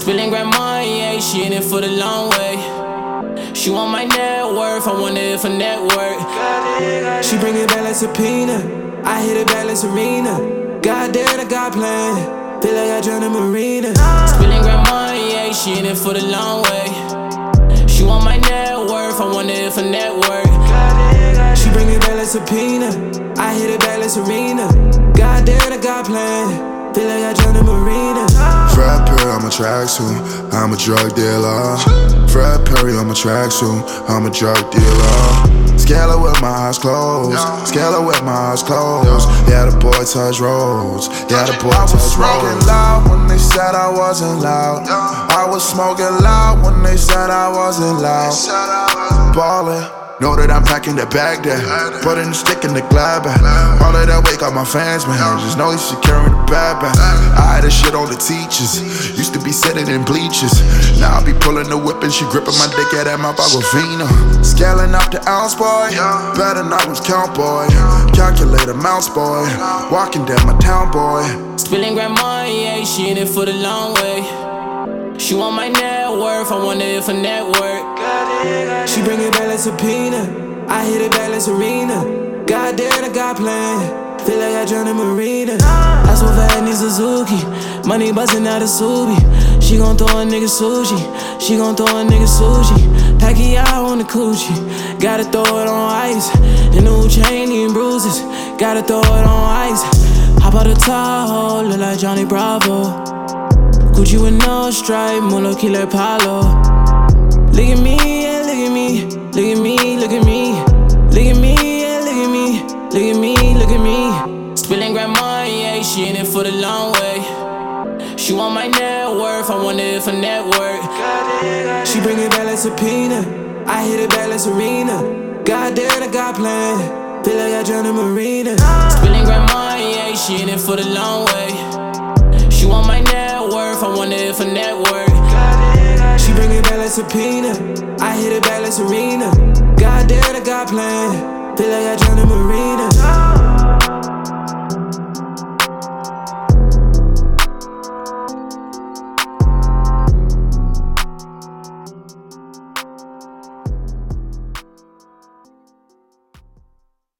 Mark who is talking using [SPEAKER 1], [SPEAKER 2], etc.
[SPEAKER 1] Spilling grandma, yeah, she in it for the long way. She want my net worth, I wonder if a network.
[SPEAKER 2] She bring it back like subpoena. I hit it back like Serena. Goddamn, I got plan. Feel like I drowned in Marina.
[SPEAKER 1] Spilling grandma, yeah, she in it for the long way. She want my net worth, I wonder if a network.
[SPEAKER 2] She bring it back like subpoena. I hit it back like Serena. Goddamn, I got plan. Feel like I drowned in Marina.
[SPEAKER 3] Fred Perry on my tracksuit, I'm a drug dealer. Fred Perry on my tracksuit, I'm a drug dealer. Scalar with my eyes closed, Scalar with my eyes closed. Yeah, the boy touch roads, yeah, the boy touch roads. I was smoking loud when they said I wasn't loud. I was smoking loud when they said I wasn't loud. Ballin'. Know that I'm packing the bag there, putting the stick in the glad bag. All of that weight got my fans, man. Just know you should carry the bad bag. I had this shit on the teachers. Used to be sitting in bleachers. Now I be pulling the whip and she gripping my dick at that mouth. Aquafina. Scaling up the ounce, boy. Better not lose count, boy. Calculate amounts, boy. Walking down my town, boy.
[SPEAKER 1] Spilling grandma, yeah, she in it for the long way. She want my net worth, I wonder if a network.
[SPEAKER 2] She bring it back like subpoena. I hit it back like Serena. Goddamn, I got plan. Feel like I drowned in Marina. I so fat in Suzuki. Money bustin' out of Subi. She gon' throw a nigga sushi. She gon' throw a nigga sushi. Pacquiao on the coochie. Gotta throw it on ice. The new chain eating bruises. Gotta throw it on ice. Hop out the Tahoe, look like Johnny Bravo. Gucci with no stripe, Molo Killer Palo. Look at me, yeah, look at me. Look at me, look at me. Look at me, yeah, look at me. Look at me, look at me.
[SPEAKER 1] Spilling grandma, yeah, she in it for the long way. She want my net worth, I wonder if a network.
[SPEAKER 2] She bring it back like subpoena. I hit it back like Serena. Goddamn, I got plan. Feel like I drowned in Marina.
[SPEAKER 1] Spilling grandma, yeah, she in it for the long way. She want my net worth, I wonder if a network.
[SPEAKER 2] She bring it back like subpoena. I hit it back like Serena. Goddamn, I got plan. Feel like I drowned in Marina.